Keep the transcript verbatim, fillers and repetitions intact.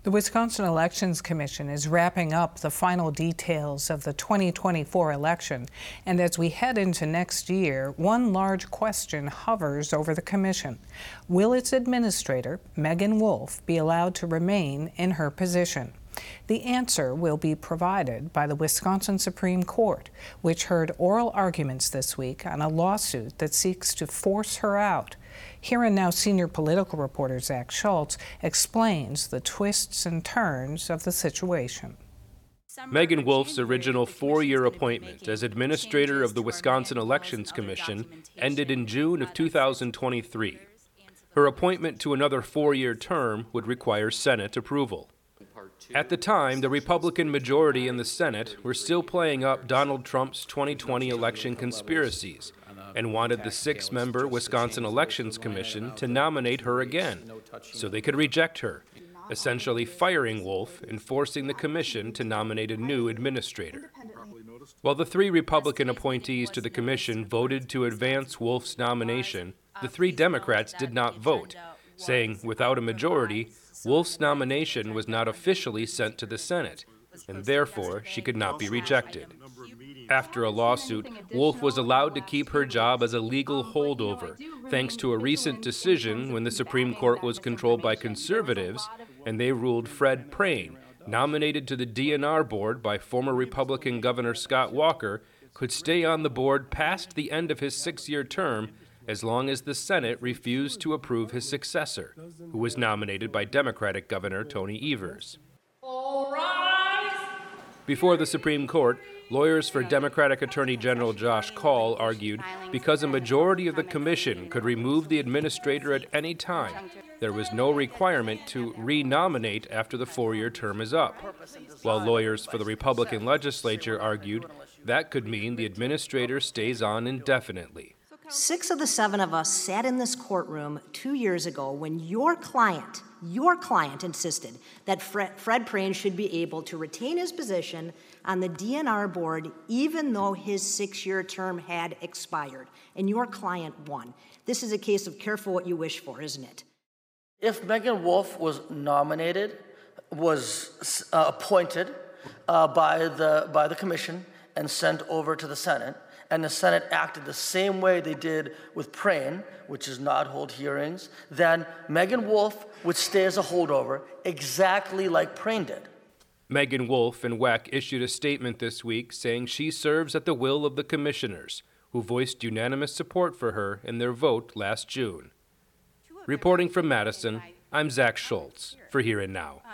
The Wisconsin Elections Commission is wrapping up the final details of the twenty twenty-four election, and as we head into next year, one large question hovers over the commission. Will its administrator, Megan Wolf, be allowed to remain in her position? The answer will be provided by the Wisconsin Supreme Court, which heard oral arguments this week on a lawsuit that seeks to force her out. Here and Now senior political reporter Zach Schultz explains the twists and turns of the situation. Megan Wolf's original four-year appointment as administrator of the Wisconsin Elections Commission ended in June of two thousand twenty-three. Her appointment to another four-year term would require Senate approval. At the time, the Republican majority in the Senate were still playing up Donald Trump's twenty twenty election conspiracies and wanted the six-member Wisconsin Elections Commission to nominate her again so they could reject her, essentially firing Wolf and forcing the commission to nominate a new administrator. While the three Republican appointees to the commission voted to advance Wolf's nomination, the three Democrats did not vote, saying without a majority, Wolf's nomination was not officially sent to the Senate, and therefore she could not be rejected. After a lawsuit, Wolf was allowed to keep her job as a legal holdover, thanks to a recent decision when the Supreme Court was controlled by conservatives, and they ruled Fred Prehn, nominated to the D N R board by former Republican Governor Scott Walker, could stay on the board past the end of his six-year term as long as the Senate refused to approve his successor, who was nominated by Democratic Governor Tony Evers. All rise. Before the Supreme Court, lawyers for Democratic Attorney General Josh Kaul argued because a majority of the commission could remove the administrator at any time, there was no requirement to re-nominate after the four-year term is up, while lawyers for the Republican legislature argued that could mean the administrator stays on indefinitely. Six of the seven of us sat in this courtroom two years ago when your client, your client insisted that Fred, Fred Prehn should be able to retain his position on the D N R board even though his six-year term had expired, and your client won. This is a case of careful what you wish for, isn't it? If Megan Wolf was nominated, was uh, appointed uh, by the by the commission and sent over to the Senate, and the Senate acted the same way they did with Prehn, which is not hold hearings, then Megan Wolf would stay as a holdover exactly like Prehn did. Megan Wolf and W E C issued a statement this week saying she serves at the will of the commissioners, who voiced unanimous support for her in their vote last June. Reporting from Madison, I'm Zach Schultz for Here and Now.